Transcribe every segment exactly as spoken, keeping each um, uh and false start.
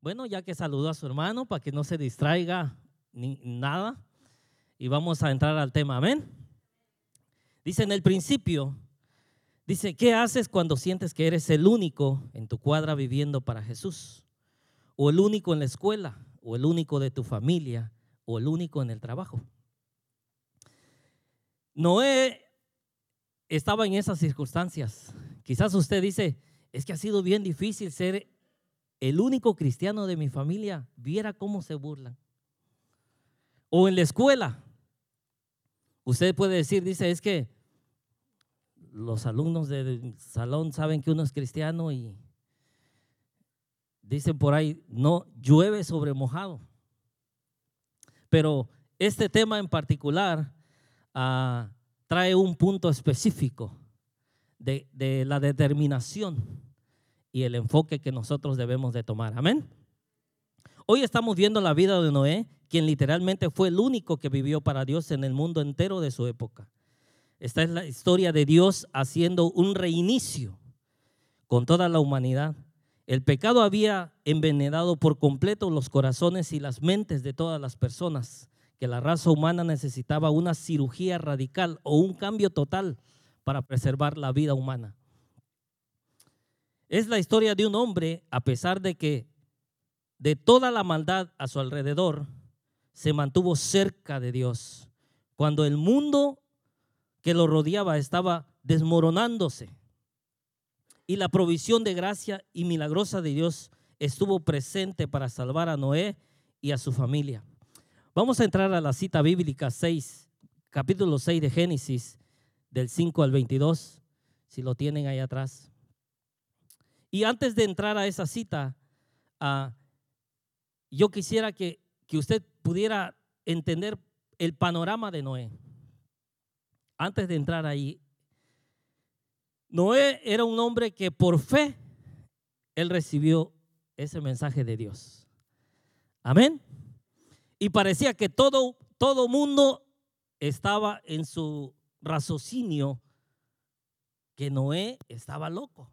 Bueno, ya que saludó a su hermano, para que no se distraiga ni nada, y vamos a entrar al tema, amén. Dice en el principio, dice, ¿qué haces cuando sientes que eres el único en tu cuadra viviendo para Jesús? O el único en la escuela, o el único de tu familia, o el único en el trabajo. Noé estaba en esas circunstancias. Quizás usted dice, es que ha sido bien difícil ser el único cristiano de mi familia. Viera cómo se burlan. O en la escuela, usted puede decir, dice, es que los alumnos del salón saben que uno es cristiano y dicen por ahí, no llueve sobre mojado. Pero este tema en particular uh, trae un punto específico de, de la determinación y el enfoque que nosotros debemos de tomar. Amén. Hoy estamos viendo la vida de Noé, quien literalmente fue el único que vivió para Dios en el mundo entero de su época. Esta es la historia de Dios haciendo un reinicio con toda la humanidad. El pecado había envenenado por completo los corazones y las mentes de todas las personas, que la raza humana necesitaba una cirugía radical o un cambio total para preservar la vida humana. Es la historia de un hombre, a pesar de que de toda la maldad a su alrededor, se mantuvo cerca de Dios. Cuando el mundo que lo rodeaba estaba desmoronándose y la provisión de gracia y milagrosa de Dios estuvo presente para salvar a Noé y a su familia. Vamos a entrar a la cita bíblica seis, capítulo seis de Génesis, del cinco al veintidós, si lo tienen ahí atrás. Y antes de entrar a esa cita, uh, yo quisiera que, que usted pudiera entender el panorama de Noé. Antes de entrar ahí, Noé era un hombre que por fe, él recibió ese mensaje de Dios. Amén. Y parecía que todo, todo mundo estaba en su raciocinio que Noé estaba loco.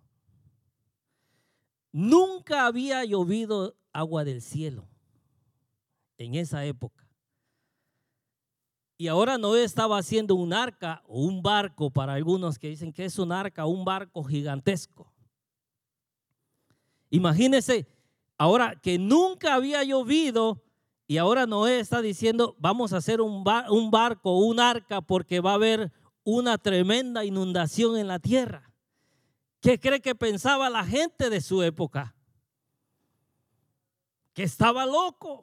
Nunca había llovido agua del cielo en esa época. Y ahora Noé estaba haciendo un arca o un barco, para algunos que dicen que es un arca, un barco gigantesco. Imagínense, ahora que nunca había llovido y ahora Noé está diciendo, vamos a hacer un, bar, un barco, un arca, porque va a haber una tremenda inundación en la tierra. ¿Qué cree que pensaba la gente de su época? Que estaba loco.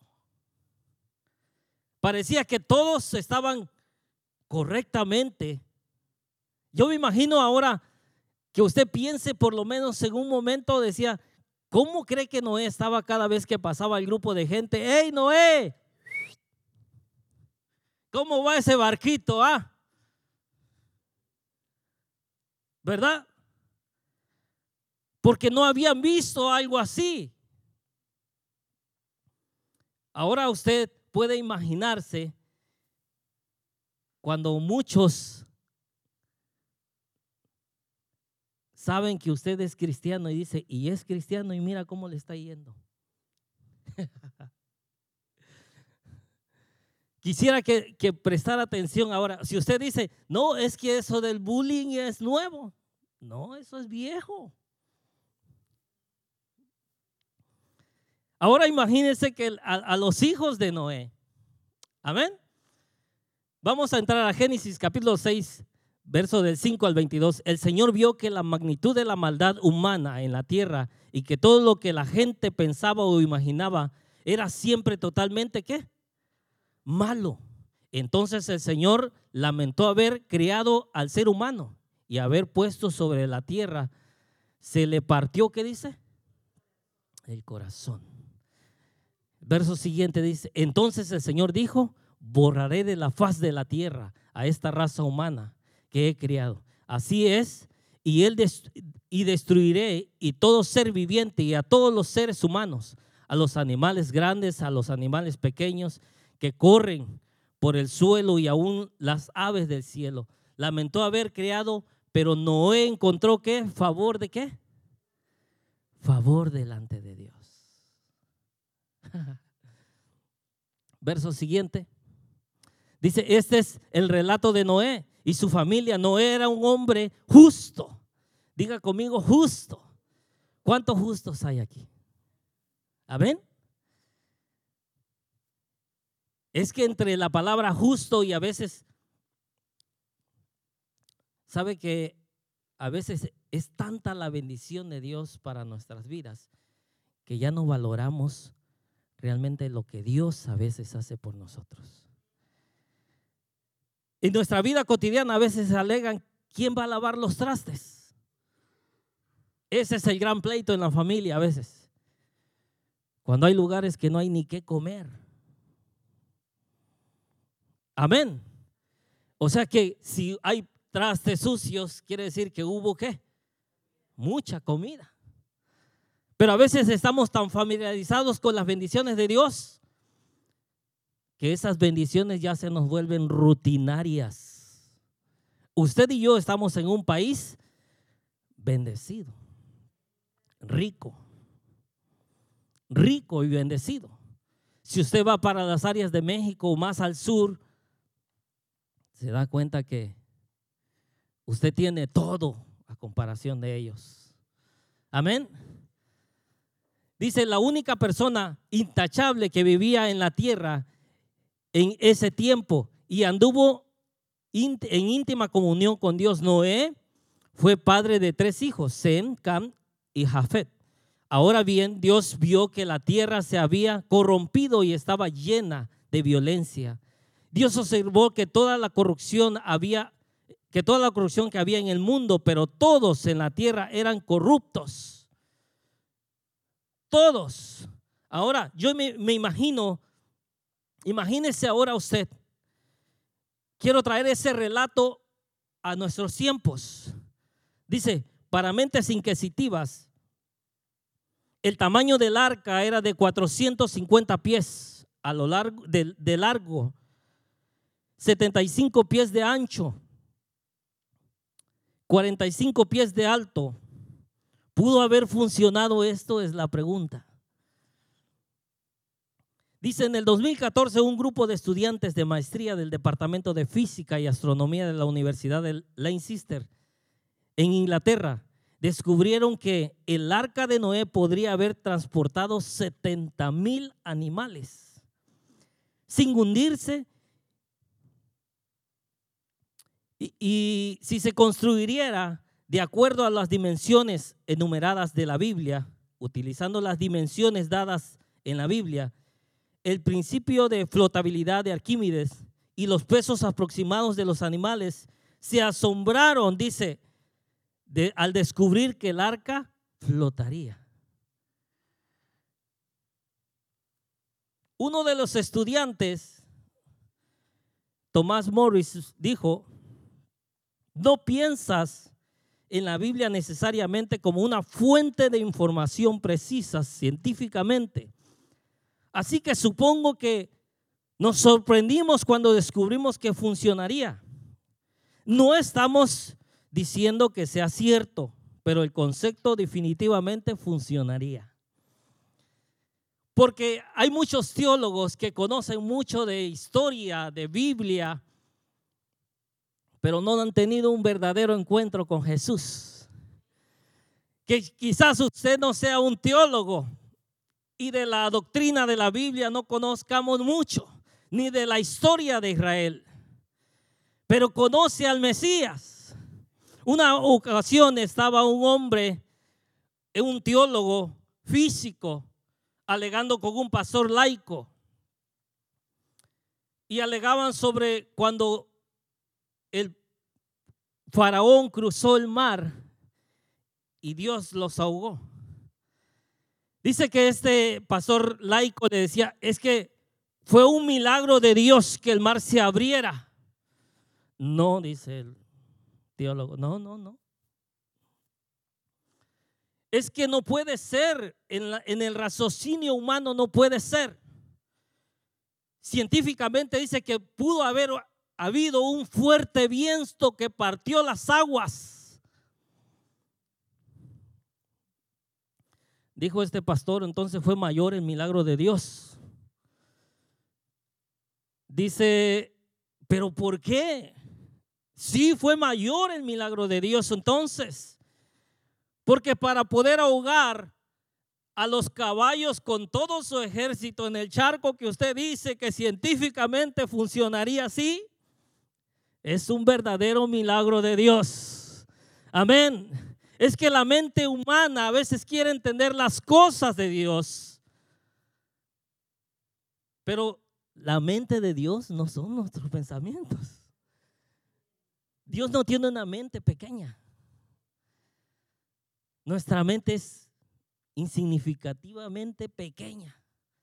Parecía que todos estaban correctamente. Yo me imagino ahora que usted piense, por lo menos en un momento, decía, ¿cómo cree que Noé estaba cada vez que pasaba el grupo de gente? ¡Hey, Noé! ¿Cómo va ese barquito? Ah? ¿Verdad? Porque no habían visto algo así. Ahora usted puede imaginarse cuando muchos saben que usted es cristiano y dice, y es cristiano y mira cómo le está yendo. Quisiera que, que prestara atención ahora. Si usted dice, no, es que eso del bullying es nuevo. No, eso es viejo. Ahora imagínense que a, a los hijos de Noé, amén. Vamos a entrar a Génesis capítulo seis, verso del cinco al veintidós. El Señor vio que la magnitud de la maldad humana en la tierra y que todo lo que la gente pensaba o imaginaba era siempre totalmente, ¿qué? Malo. Entonces el Señor lamentó haber creado al ser humano y haber puesto sobre la tierra. Se le partió, ¿qué dice? El corazón. Verso siguiente dice, entonces el Señor dijo, borraré de la faz de la tierra a esta raza humana que he criado. Así es, y, él dest- y destruiré y todo ser viviente y a todos los seres humanos, a los animales grandes, a los animales pequeños que corren por el suelo y aún las aves del cielo. Lamentó haber creado, pero Noé encontró ¿qué? Favor de ¿qué? Favor delante de Dios. verso siguiente. Dice, este es el relato de Noé y su familia. Noé era un hombre justo. Diga conmigo, justo. ¿Cuántos justos hay aquí? Amén. Es que entre la palabra justo y a veces, sabe que a veces es tanta la bendición de Dios para nuestras vidas que ya no valoramos realmente lo que Dios a veces hace por nosotros. En nuestra vida cotidiana a veces alegan, ¿quién va a lavar los trastes? Ese es el gran pleito en la familia a veces. Cuando hay lugares que no hay ni qué comer. Amén. O sea que si hay trastes sucios, quiere decir que hubo ¿qué? Mucha comida. Pero a veces estamos tan familiarizados con las bendiciones de Dios que esas bendiciones ya se nos vuelven rutinarias. Usted y yo estamos en un país bendecido, rico, rico y bendecido. Si usted va para las áreas de México o más al sur, se da cuenta que usted tiene todo a comparación de ellos. Amén. Dice, la única persona intachable que vivía en la tierra en ese tiempo y anduvo en íntima comunión con Dios, Noé, fue padre de tres hijos, Sem, Cam y Jafet. Ahora bien, Dios vio que la tierra se había corrompido y estaba llena de violencia. Dios observó que toda la corrupción había, que toda la corrupción que había en el mundo, pero todos en la tierra eran corruptos. Todos. Ahora, yo me, me imagino, imagínese ahora usted, quiero traer ese relato a nuestros tiempos. Dice, para mentes inquisitivas, el tamaño del arca era de cuatrocientos cincuenta pies a lo largo, de, de largo, setenta y cinco pies de ancho, cuarenta y cinco pies de alto. ¿Pudo haber funcionado esto? Es la pregunta. Dice, en el dos mil catorce un grupo de estudiantes de maestría del Departamento de Física y Astronomía de la Universidad de Leicester en Inglaterra descubrieron que el arca de Noé podría haber transportado setenta mil animales sin hundirse. Y, y si se construyera de acuerdo a las dimensiones enumeradas de la Biblia, utilizando las dimensiones dadas en la Biblia, el principio de flotabilidad de Arquímedes y los pesos aproximados de los animales, se asombraron, dice, de, al descubrir que el arca flotaría. Uno de los estudiantes, Tomás Morris, dijo, no piensas en la Biblia necesariamente como una fuente de información precisa científicamente. Así que supongo que nos sorprendimos cuando descubrimos que funcionaría. No estamos diciendo que sea cierto, pero el concepto definitivamente funcionaría. Porque hay muchos teólogos que conocen mucho de historia, de Biblia, pero no han tenido un verdadero encuentro con Jesús. Que quizás usted no sea un teólogo y de la doctrina de la Biblia no conozcamos mucho, ni de la historia de Israel, pero conoce al Mesías. Una ocasión estaba un hombre, un teólogo físico, alegando con un pastor laico, y alegaban sobre cuando el faraón cruzó el mar y Dios los ahogó. Dice que este pastor laico le decía, es que fue un milagro de Dios que el mar se abriera. No, dice el teólogo, no, no, no. Es que no puede ser, en, la, en el raciocinio humano no puede ser. Científicamente dice que pudo haber habido un fuerte viento que partió las aguas. Dijo este pastor, entonces fue mayor el milagro de Dios. Dice, ¿pero por qué? Sí fue mayor el milagro de Dios entonces, porque para poder ahogar a los caballos con todo su ejército en el charco que usted dice que científicamente funcionaría así, es un verdadero milagro de Dios. Amén. Es que la mente humana a veces quiere entender las cosas de Dios, pero la mente de Dios no son nuestros pensamientos. Dios no tiene una mente pequeña. Nuestra mente es insignificativamente pequeña.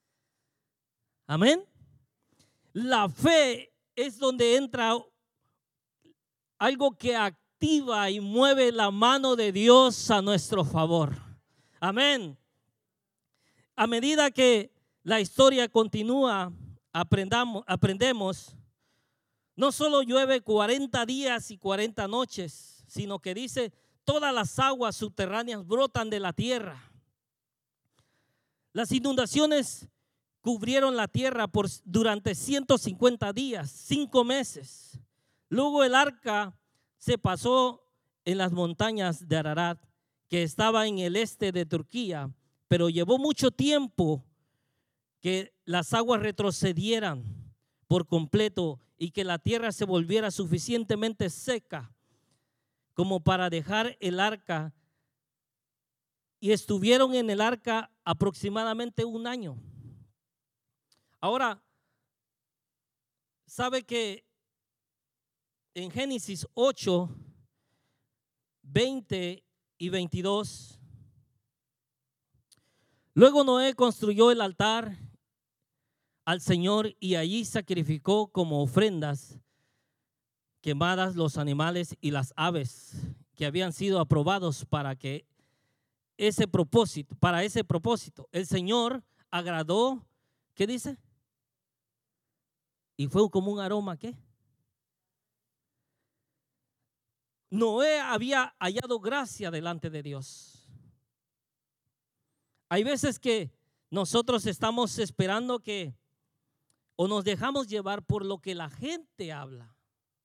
Amén. La fe es donde entra algo que activa y mueve la mano de Dios a nuestro favor. Amén. A medida que la historia continúa, aprendamos, aprendemos, no solo llueve cuarenta días y cuarenta noches, sino que dice, todas las aguas subterráneas brotan de la tierra. Las inundaciones cubrieron la tierra por, durante ciento cincuenta días, cinco meses. Luego el arca se pasó en las montañas de Ararat, que estaba en el este de Turquía, pero llevó mucho tiempo que las aguas retrocedieran por completo y que la tierra se volviera suficientemente seca como para dejar el arca, y estuvieron en el arca aproximadamente un año. Ahora, ¿sabe que en Génesis ocho, veinte y veintidós, luego Noé construyó el altar al Señor y allí sacrificó como ofrendas quemadas los animales y las aves que habían sido aprobados para que ese propósito, para ese propósito. El Señor agradó, ¿qué dice? Y fue como un aroma, ¿qué? Noé había hallado gracia delante de Dios. Hay veces que nosotros estamos esperando que, o nos dejamos llevar por lo que la gente habla.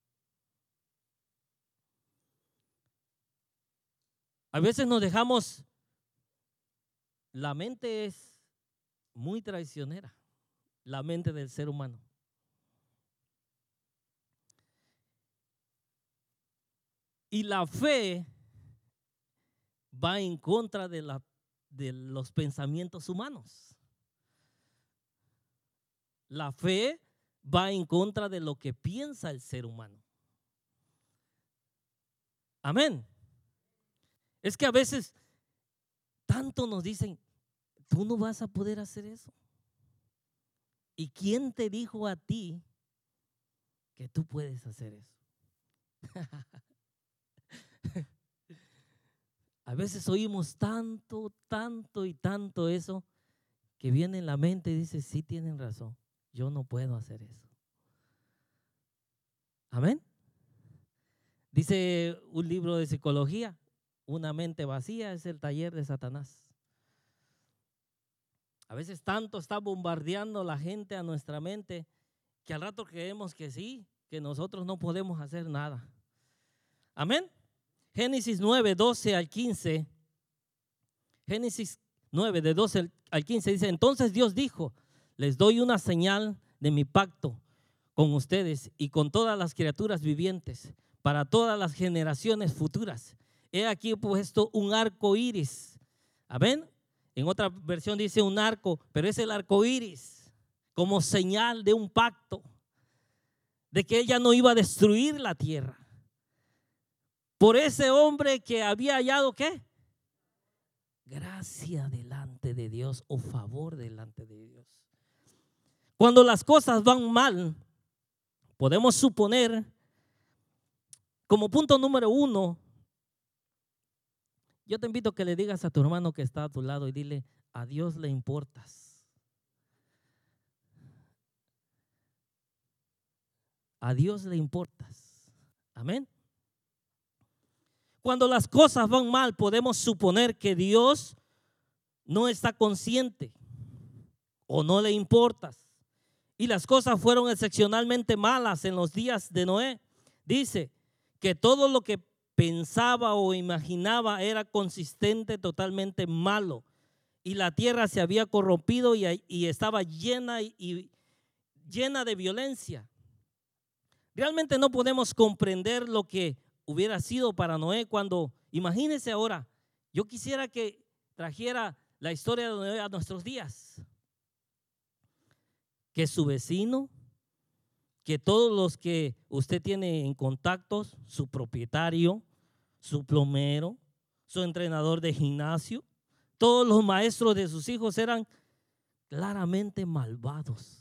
A veces nos dejamos, la mente es muy traicionera, la mente del ser humano. Y la fe va en contra de, la, de los pensamientos humanos. La fe va en contra de lo que piensa el ser humano. Amén. Es que a veces tanto nos dicen, tú no vas a poder hacer eso. ¿Y quién te dijo a ti que tú puedes hacer eso? A veces oímos tanto, tanto y tanto eso que viene en la mente y dice, sí tienen razón, yo no puedo hacer eso. Amén. Dice un libro de psicología, una mente vacía es el taller de Satanás. A veces tanto está bombardeando la gente a nuestra mente que al rato creemos que sí, que nosotros no podemos hacer nada. Amén. Génesis nueve, doce al quince. Génesis nueve, de doce al quince dice, entonces Dios dijo, les doy una señal de mi pacto con ustedes y con todas las criaturas vivientes para todas las generaciones futuras. He aquí puesto un arco iris. Amén. En otra versión dice un arco, pero es el arco iris como señal de un pacto, de que ella no iba a destruir la tierra. Por ese hombre que había hallado, ¿qué? Gracia delante de Dios o favor delante de Dios. Cuando las cosas van mal, podemos suponer, como punto número uno, yo te invito a que le digas a tu hermano que está a tu lado y dile, a Dios le importas. A Dios le importas. Amén. Cuando las cosas van mal, podemos suponer que Dios no está consciente o no le importas y las cosas fueron excepcionalmente malas en los días de Noé. Dice que todo lo que pensaba o imaginaba era consistente, totalmente malo. Y la tierra se había corrompido y, y estaba llena, y, y llena de violencia. Realmente no podemos comprender lo que hubiera sido para Noé cuando, imagínense ahora, yo quisiera que trajera la historia de Noé a nuestros días. Que su vecino, que todos los que usted tiene en contactos, su propietario, su plomero, su entrenador de gimnasio, todos los maestros de sus hijos eran claramente malvados.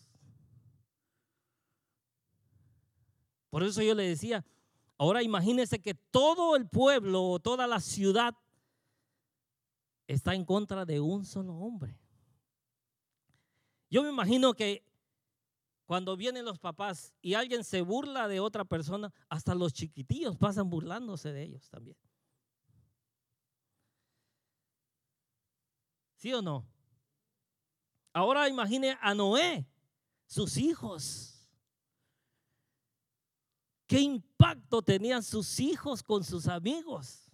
Por eso yo le decía, ahora imagínese que todo el pueblo o toda la ciudad está en contra de un solo hombre. Yo me imagino que cuando vienen los papás y alguien se burla de otra persona, hasta los chiquitillos pasan burlándose de ellos también. ¿Sí o no? Ahora imagine a Noé, sus hijos. ¿Qué impacto tenían sus hijos con sus amigos?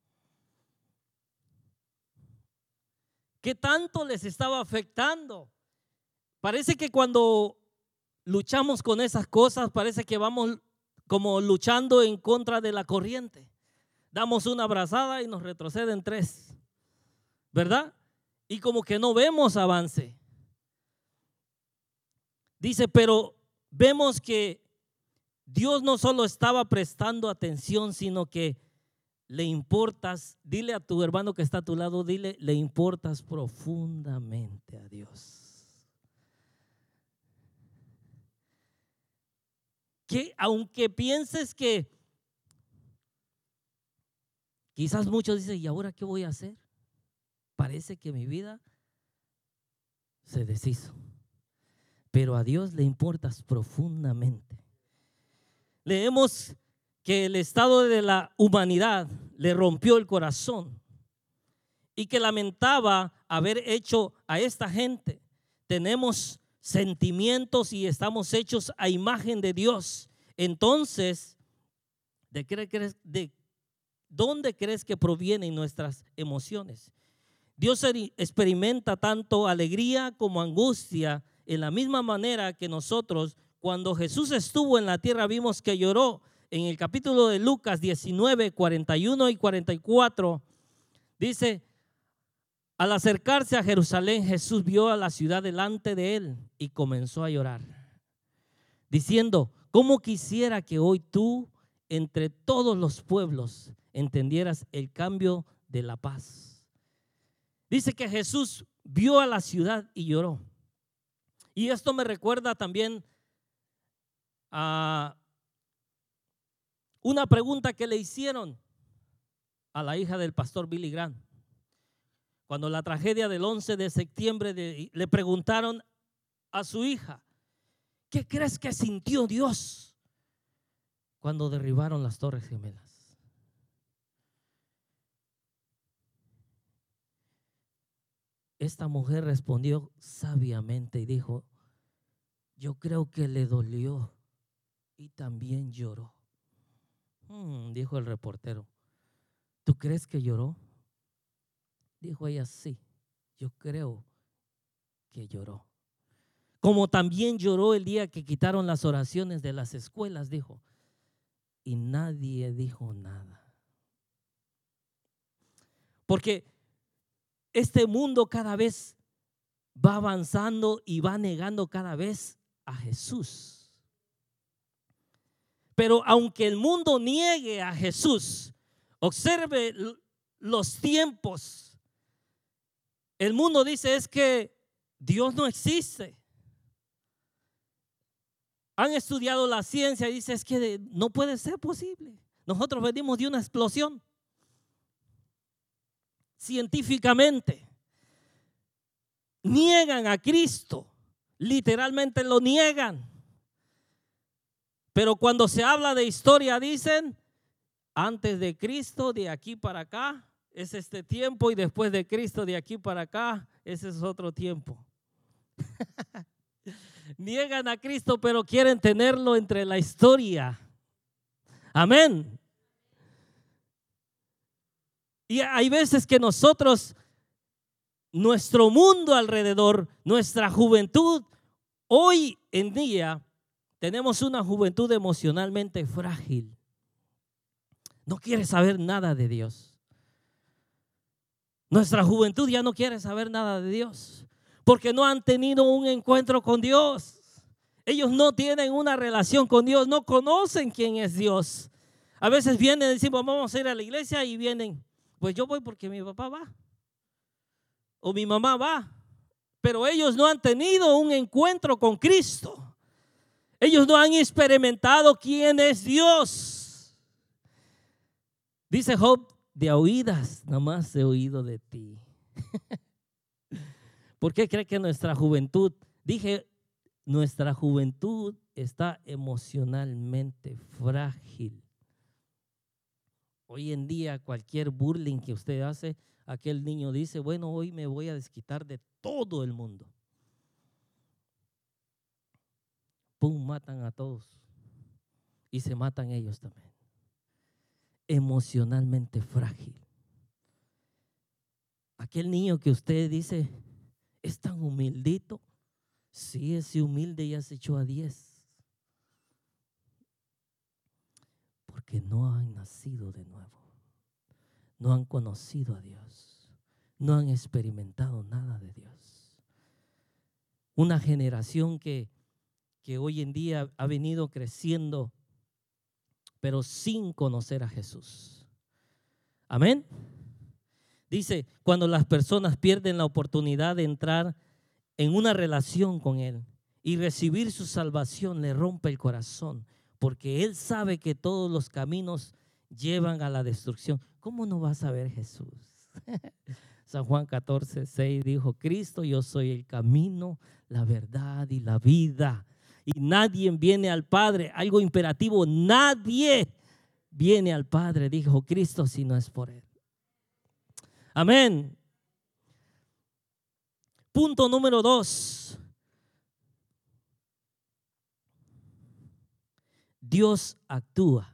¿Qué tanto les estaba afectando? Parece que cuando luchamos con esas cosas, parece que vamos como luchando en contra de la corriente. Damos una abrazada y nos retroceden tres, ¿verdad? Y como que no vemos avance. Dice, pero vemos que Dios no solo estaba prestando atención, sino que le importas. Dile a tu hermano que está a tu lado, dile, le importas profundamente a Dios. Que aunque pienses que quizás muchos dicen, ¿y ahora qué voy a hacer? Parece que mi vida se deshizo. Pero a Dios le importas profundamente. Leemos que el estado de la humanidad le rompió el corazón y que lamentaba haber hecho a esta gente. Tenemos sentimientos y estamos hechos a imagen de Dios. Entonces, ¿de, qué crees, de dónde crees que provienen nuestras emociones? Dios experimenta tanto alegría como angustia en la misma manera que nosotros. Cuando Jesús estuvo en la tierra vimos que lloró. En el capítulo de Lucas diecinueve, cuarenta y uno y cuarenta y cuatro dice, al acercarse a Jerusalén, Jesús vio a la ciudad delante de él y comenzó a llorar, diciendo, ¿cómo quisiera que hoy tú entre todos los pueblos entendieras el cambio de la paz? Dice que Jesús vio a la ciudad y lloró. Y esto me recuerda también a una pregunta que le hicieron a la hija del pastor Billy Graham. Cuando la tragedia del once de septiembre de, le preguntaron a su hija, ¿qué crees que sintió Dios cuando derribaron las Torres Gemelas? Esta mujer respondió sabiamente y dijo, yo creo que le dolió y también lloró. Hmm, dijo el reportero, ¿tú crees que lloró? Dijo ella, sí, yo creo que lloró. Como también lloró el día que quitaron las oraciones de las escuelas, dijo, y nadie dijo nada. Porque este mundo cada vez va avanzando y va negando cada vez a Jesús. Pero aunque el mundo niegue a Jesús, observe los tiempos. El mundo dice es que Dios no existe. Han estudiado la ciencia y dice es que no puede ser posible. Nosotros venimos de una explosión. Científicamente niegan a Cristo, literalmente lo niegan. Pero cuando se habla de historia dicen, antes de Cristo, de aquí para acá, es este tiempo, y después de Cristo, de aquí para acá, ese es otro tiempo. Niegan a Cristo, pero quieren tenerlo entre la historia. Amén. Y hay veces que nosotros, nuestro mundo alrededor, nuestra juventud, hoy en día tenemos una juventud emocionalmente frágil. No quiere saber nada de Dios. Nuestra juventud ya no quiere saber nada de Dios porque no han tenido un encuentro con Dios. Ellos no tienen una relación con Dios, no conocen quién es Dios. A veces vienen y decimos, vamos a ir a la iglesia, y vienen, pues yo voy porque mi papá va o mi mamá va, pero ellos no han tenido un encuentro con Cristo. Ellos no han experimentado quién es Dios. Dice Job, de oídas nada más he oído de ti. ¿Por qué cree que nuestra juventud, dije, nuestra juventud está emocionalmente frágil? Hoy en día cualquier bullying que usted hace, aquel niño dice, bueno, hoy me voy a desquitar de todo el mundo. Pum, matan a todos y se matan ellos también. Emocionalmente frágil. Aquel niño que usted dice, es tan humildito. Sí, ese humilde ya se echó a diez. Porque no han nacido de nuevo. No han conocido a Dios. No han experimentado nada de Dios. Una generación que, que hoy en día ha venido creciendo, pero sin conocer a Jesús. Amén. Dice, cuando las personas pierden la oportunidad de entrar en una relación con Él y recibir su salvación, le rompe el corazón, porque Él sabe que todos los caminos llevan a la destrucción. ¿Cómo no va a saber Jesús? San Juan catorce, seis dijo, Cristo, yo soy el camino, la verdad y la vida. Y nadie viene al Padre, algo imperativo, nadie viene al Padre, dijo Cristo, si no es por Él. Amén. Punto número dos. Dios actúa.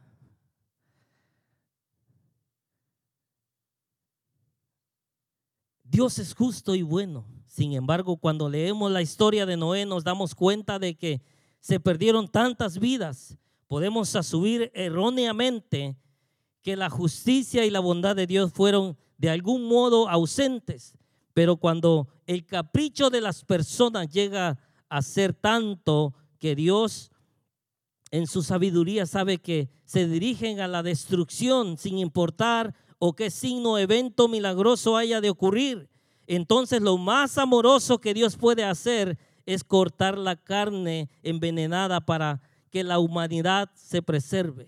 Dios es justo y bueno. Sin embargo, cuando leemos la historia de Noé, nos damos cuenta de que se perdieron tantas vidas. Podemos asumir erróneamente que la justicia y la bondad de Dios fueron de algún modo ausentes. Pero cuando el capricho de las personas llega a ser tanto que Dios en su sabiduría sabe que se dirigen a la destrucción sin importar o qué signo o evento milagroso haya de ocurrir, entonces lo más amoroso que Dios puede hacer es cortar la carne envenenada para que la humanidad se preserve.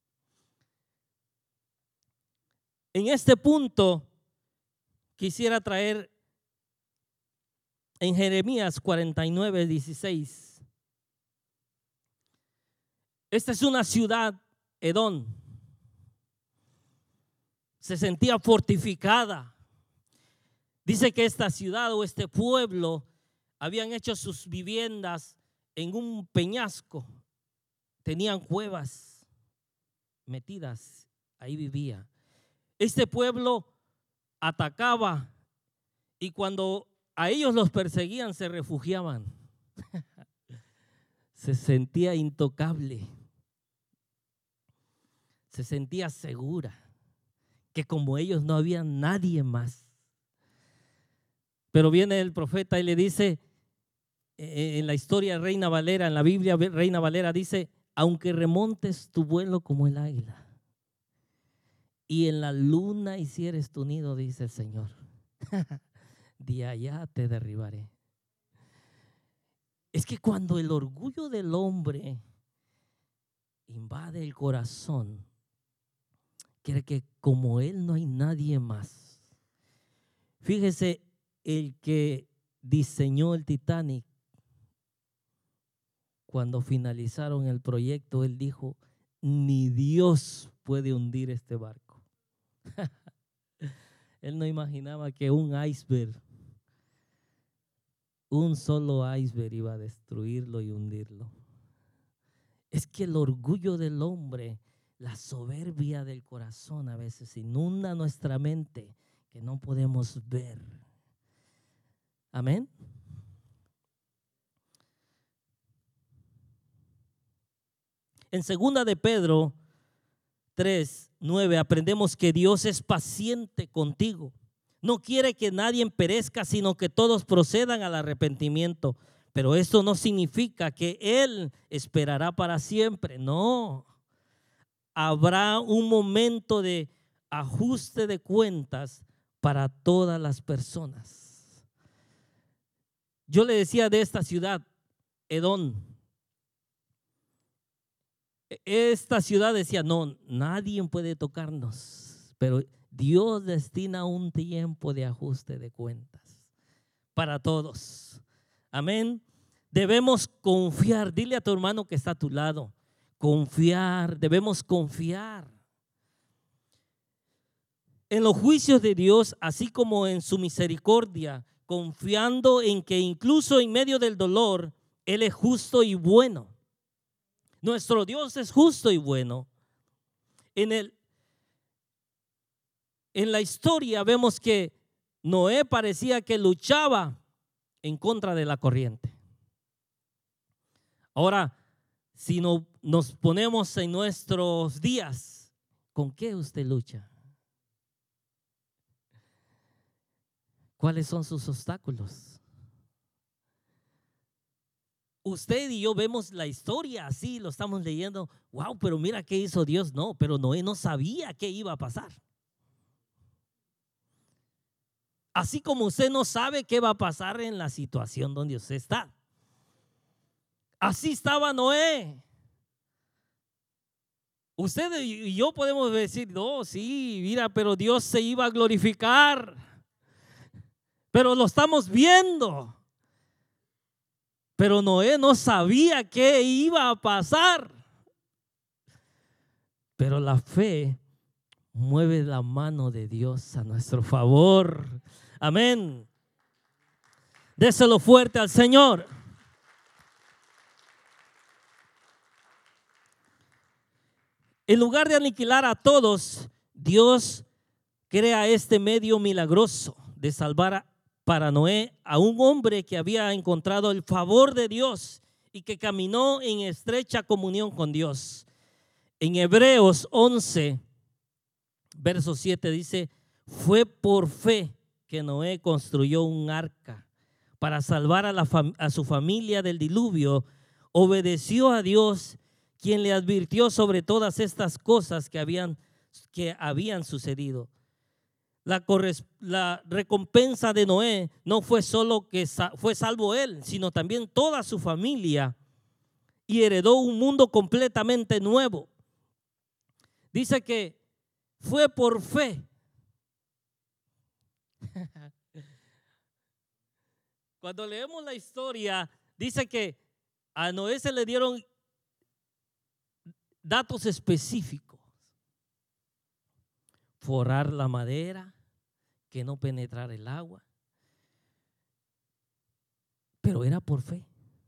En este punto quisiera traer en Jeremías cuarenta y nueve, dieciséis. Esta es una ciudad, Edom. Se sentía fortificada. Dice que esta ciudad o este pueblo habían hecho sus viviendas en un peñasco. Tenían cuevas metidas, ahí vivía. Este pueblo atacaba y cuando a ellos los perseguían se refugiaban. Se sentía intocable. Se sentía segura, que como ellos no había nadie más. Pero viene el profeta y le dice, en la historia Reina Valera, en la Biblia Reina Valera dice, aunque remontes tu vuelo como el águila y en la luna hicieres tu nido, dice el Señor, de allá te derribaré. Es que cuando el orgullo del hombre invade el corazón, cree que como él no hay nadie más. Fíjese, el que diseñó el Titanic, cuando finalizaron el proyecto, él dijo, ni Dios puede hundir este barco. Él no imaginaba que un iceberg un solo iceberg iba a destruirlo y hundirlo. Es que el orgullo del hombre, la soberbia del corazón a veces inunda nuestra mente que no podemos ver. Amén. En segunda de Pedro tres, nueve aprendemos que Dios es paciente contigo. No quiere que nadie perezca, sino que todos procedan al arrepentimiento. Pero esto no significa que Él esperará para siempre. No. Habrá un momento de ajuste de cuentas para todas las personas. Yo le decía de esta ciudad, Edom. Esta ciudad decía, no, nadie puede tocarnos, pero Dios destina un tiempo de ajuste de cuentas para todos. Amén. Debemos confiar. Dile a tu hermano que está a tu lado, confiar, debemos confiar en los juicios de Dios, así como en su misericordia, confiando en que incluso en medio del dolor, Él es justo y bueno. Nuestro Dios es justo y bueno. En, el, en la historia vemos que Noé parecía que luchaba en contra de la corriente. Ahora, si no, nos ponemos en nuestros días, ¿con qué usted lucha? ¿Cuáles son sus obstáculos? Usted y yo vemos la historia así, lo estamos leyendo. Wow, pero mira qué hizo Dios. No, pero Noé no sabía qué iba a pasar. Así como usted no sabe qué va a pasar en la situación donde usted está. Así estaba Noé. Usted y yo podemos decir, no, sí, mira, pero Dios se iba a glorificar. Pero lo estamos viendo. Pero Noé no sabía qué iba a pasar. Pero la fe mueve la mano de Dios a nuestro favor. Amén. Déselo fuerte al Señor. En lugar de aniquilar a todos, Dios crea este medio milagroso de salvar a para Noé a un hombre que había encontrado el favor de Dios y que caminó en estrecha comunión con Dios. En Hebreos once, verso siete dice, fue por fe que Noé construyó un arca para salvar a, la fam- a su familia del diluvio. Obedeció a Dios, quien le advirtió sobre todas estas cosas que habían, que habían sucedido. La, la recompensa de Noé no fue solo que sa fue salvo él, sino también toda su familia, y heredó un mundo completamente nuevo. Dice que fue por fe. Cuando leemos la historia, dice que a Noé se le dieron datos específicos. Forrar la madera, que no penetrara el agua. Pero era por fe.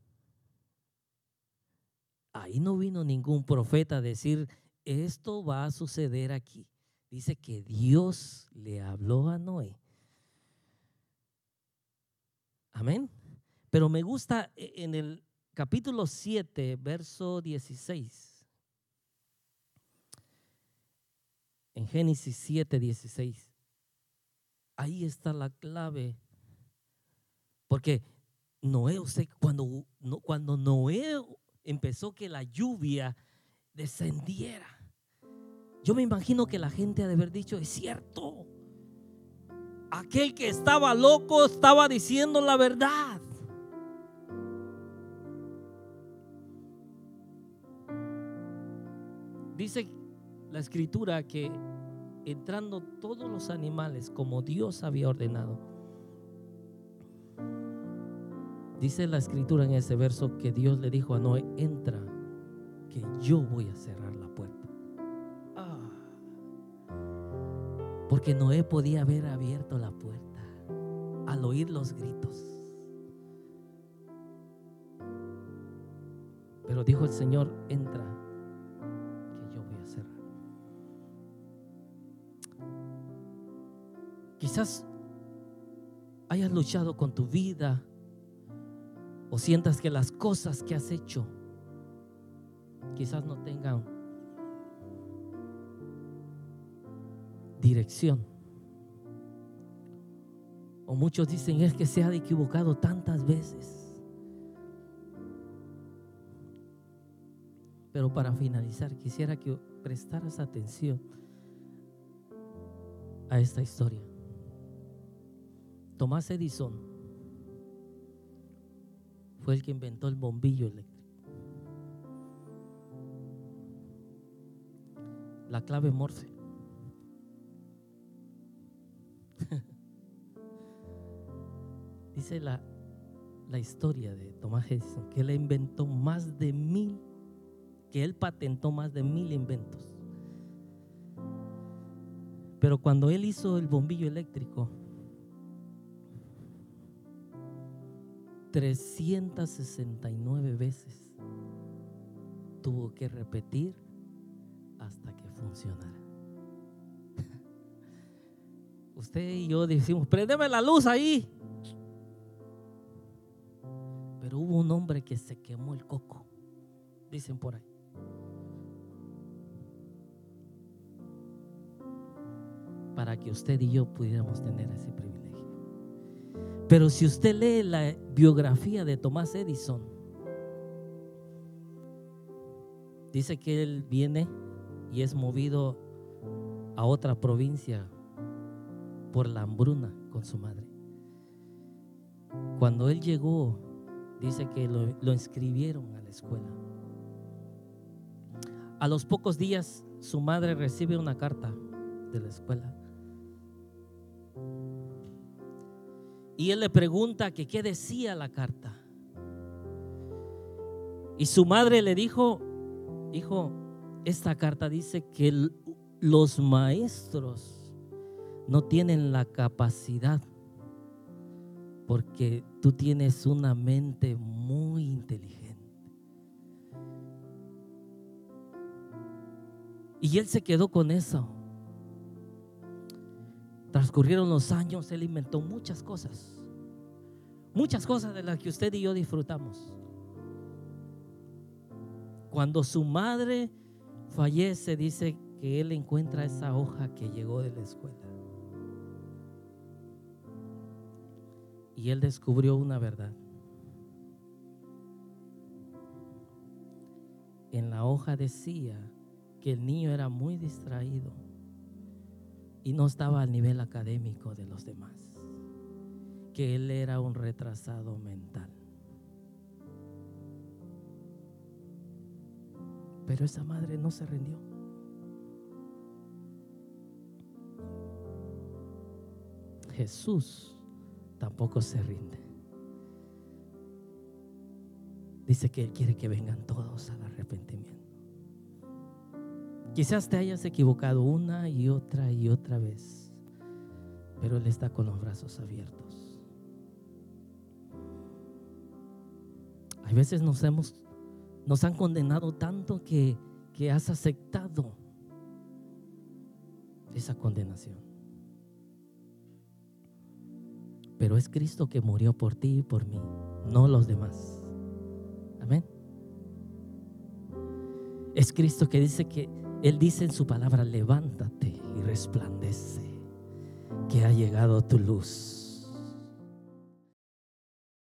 Ahí no vino ningún profeta a decir, esto va a suceder aquí. Dice que Dios le habló a Noé. Amén. Pero me gusta en el capítulo siete, verso dieciséis. En Génesis siete, dieciséis. Ahí está la clave. Porque Noé, usted, cuando, cuando Noé empezó que la lluvia descendiera, yo me imagino que la gente ha de haber dicho, es cierto, aquel que estaba loco estaba diciendo la verdad. Dice la escritura que entrando todos los animales como Dios había ordenado, dice la escritura en ese verso que Dios le dijo a Noé, entra, que yo voy a cerrar la puerta. Ah, porque Noé podía haber abierto la puerta al oír los gritos. Pero dijo el Señor: entra, que yo voy a cerrar. Quizás hayas luchado con tu vida o sientas que las cosas que has hecho quizás no tengan dirección. O muchos dicen: es que se ha equivocado tantas veces. Pero para finalizar, quisiera que prestaras atención a esta historia. Tomás Edison fue el que inventó el bombillo eléctrico. La clave Morse. Dice la, la historia de Tomás Edison que él inventó más de mil, que él patentó más de mil inventos. Pero cuando él hizo el bombillo eléctrico, trescientas sesenta y nueve veces tuvo que repetir hasta que funcionara. Usted y yo decimos: préndeme la luz ahí. Pero hubo un hombre que se quemó el coco, dicen por ahí. Para que usted y yo pudiéramos tener ese privilegio. Pero si usted lee la biografía de Tomás Edison, dice que él viene y es movido a otra provincia por la hambruna con su madre. Cuando él llegó, dice que lo, lo inscribieron a la escuela. A los pocos días su madre recibe una carta de la escuela y él le pregunta que qué decía la carta, y su madre le dijo: hijo, esta carta dice que el, los maestros no tienen la capacidad porque tú tienes una mente muy inteligente. Y él se quedó con eso. Transcurrieron los años, él inventó muchas cosas, muchas cosas de las que usted y yo disfrutamos. Cuando su madre fallece, dice que él encuentra esa hoja que llegó de la escuela. Y él descubrió una verdad. En la hoja decía que el niño era muy distraído y no estaba al nivel académico de los demás, que él era un retrasado mental. Pero esa madre no se rindió. Jesús tampoco se rinde. Dice que Él quiere que vengan todos al arrepentimiento. Quizás te hayas equivocado una y otra y otra vez, pero Él está con los brazos abiertos. Hay veces nos hemos, nos han condenado tanto que, que has aceptado esa condenación. Pero es Cristo que murió por ti y por mí, no los demás. Amén. Es Cristo que dice que Él dice en su palabra: levántate y resplandece, que ha llegado tu luz.